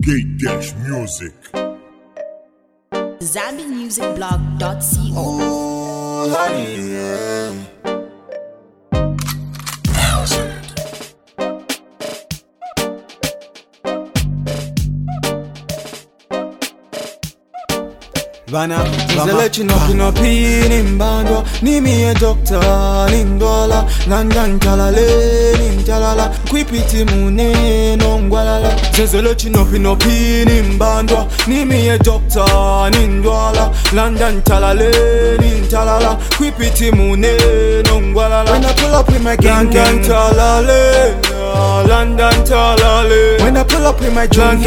Gate-music. ZambianMusicBlog.co. Bana, let you know mbandwa ni mie doctor nindwala London talale nintalala kwipiti muneno ngwalala let you know mbandwa ni mie doctor nindwala London talale nintalala kwipiti muneno ngwalala. When I pull up with my gang talale London talale. When I pull up with my gang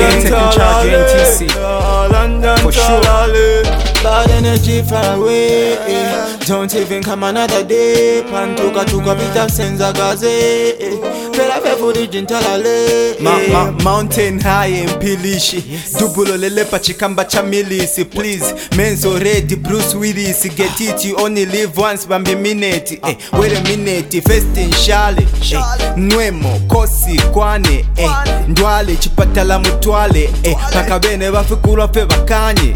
talale London talale. Bad energy far away, don't even come another day. Pantuka tuka vita senza gaze. Pela fefu di jintalale. Mountain high Mpilishi, Dubulo lelepa chikamba cha milisi. Please, menzo ready Bruce Willis. Get it, you only live once bambi minute. Wait a minute, first in Charlie. Nwemo, kosi, kwane. Ndwale, chipatala mutwale. Kakabene wafikura fe bakanye.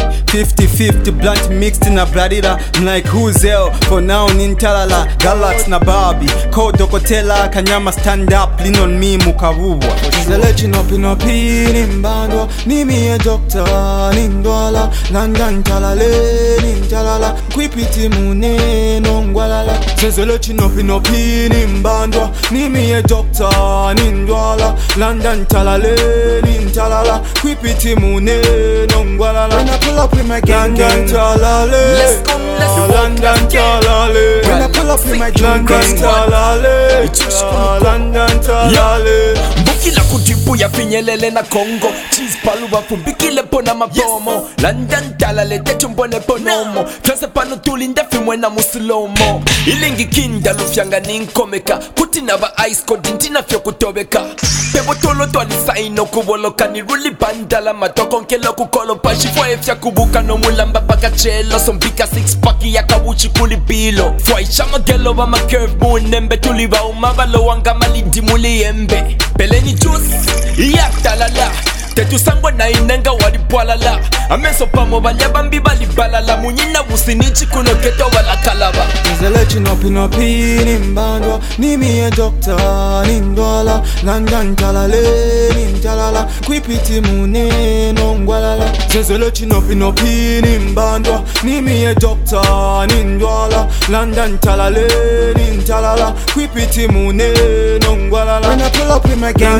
50-50 blunt mixed na bradira. I'm like who's hell for now nintalala. Galax na Barbie Kodo Kotela Kanyama stand up lean on me mukabubwa. Let you know pini mbandwa ni mie doctor nindwala London talale nintalala kwipiti muneno ngwalala. Let you know pini mbandwa ni mie doctor nindwala London talale nintalala kwipiti muneno ngwalala. When I pull up with my gang talale. Let's go. London talale. When I pull up with my gang talale. London talale. Mbukila kutipu ya finyelele na Kongo. Cheese paluwa fumbikile pona mabomo. London talale techo mbone ponomo. Twese pano tulinde fimwe na musilomo. Ilingi kinda lufyanga ninkomeka. Kutina ba ice code ntina fyo kutobeka. Pebo tolo twali saino kuboloka. Ni ruli bandala matoko nkelo kukolo pashi. Fwa efya kubuka no mulamba baka chelo. Sombika six paki ya kawuchi kulipilo. Fwa ishama gelo ba ma curve munembe. Tuliba umabalo wanga malindi muli embe. Peleni juice, iya talala. Tetu sangwa na inenga walipwalala. Ameso pamo banyabambi balibalala. Munyina usinichi kuno keto wala kalaba. Let you know pini mbandwa ni mie doctor nindwala London talale nintalala kwipiti muneno ngwalala. Let you know pini mbandwa ni mie doctor nindwala London talale nintalala kwipiti muneno ngwalala. When I pull up with my gang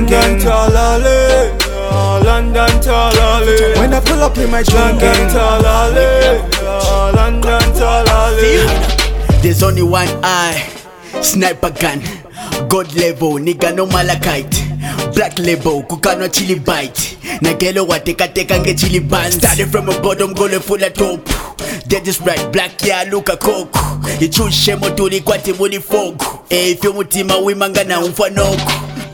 talale London talale. When I pull up in my gang talale London talale. There's only one eye, sniper gun, God level, nigga no malachite. Black label, kukano chili bite. Nagelo wateka teka nge chili band. Started from a bottom, gole full of top. Dead is right, black ya luka koko. Ichushe motuli kwa timuni fogu. Ifyo mutima wimanga na umfanoko.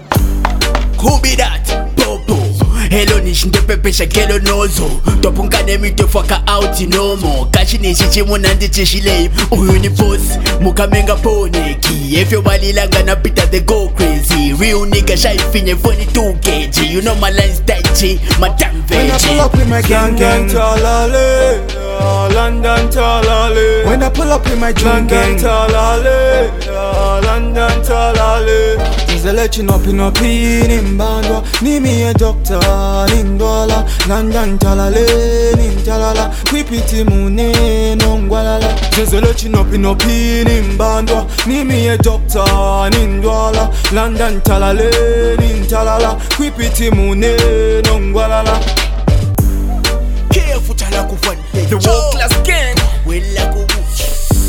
Who be that? Popo. Hello nishi ndepepesha kelo nozo. Topungane mito faka out inomo. Kashi nishi chimu nandi chishile. Uyu ni boss, mukamenga poneki. If you balilanga na pita they go crazy. Real nigga shy finye funny 2 kg. You know my lines tight, my damn veggie. When I pull up with my gang talale London talale. When I pull up with my gang talale London talale. Let you know pini mbandwa ni mie doctor nindwala London talale nintalala kwipiti muneno ngwalala. Let you know pini mbandwa ni mie doctor nindwala London talale nintalala kwipiti muneno ngwalala. Careful chala kufan. The world class gang. Wela kubuchi.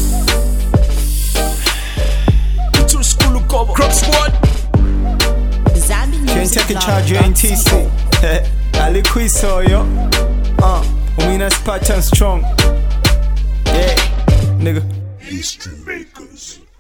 Two school cover. Crop squad. Can't take a charge, you ain't TC. Ali Quiso, yo. Umina Spartan strong. Yeah, nigga. History makers.